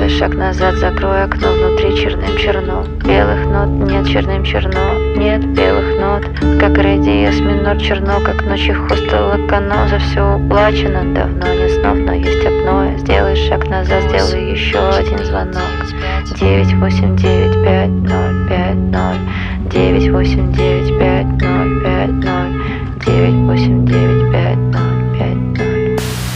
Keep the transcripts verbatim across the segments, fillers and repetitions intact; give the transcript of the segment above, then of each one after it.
Сделай шаг назад, закрой окно, внутри черным черно. Белых нот нет, черным черно, нет белых нот. Как ре диез минор черно, как ночи хостела кано. За все уплачено, давно не снов, но есть апноэ. Сделай шаг назад, сделай еще один звонок. Девять восемь девять пять ноль пять ноль. Девять восемь девять пять ноль пять ноль. Девять восемь девять пять ноль пять ноль.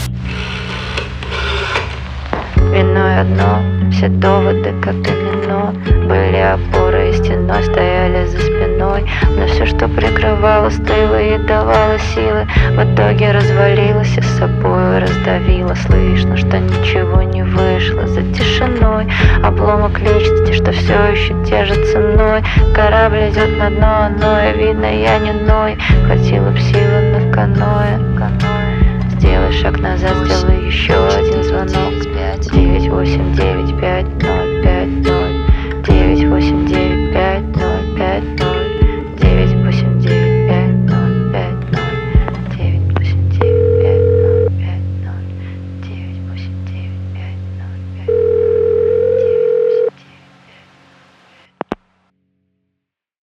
Виной одно, все доводы как домино. Были опорой и стеной, стояли за спиной. Но все, что прикрывало, стыло и давало силы, в итоге развалилось и с собой раздавило. Слышно, что ничего не вышло за тишиной. Обломок личности, что все еще держит ценой. Корабль идет на дно, оно и видно, я не ной. Хватило б силы на каноэ. Сделай шаг назад, сделай еще один звонок. Девять восемь девять пять ноль.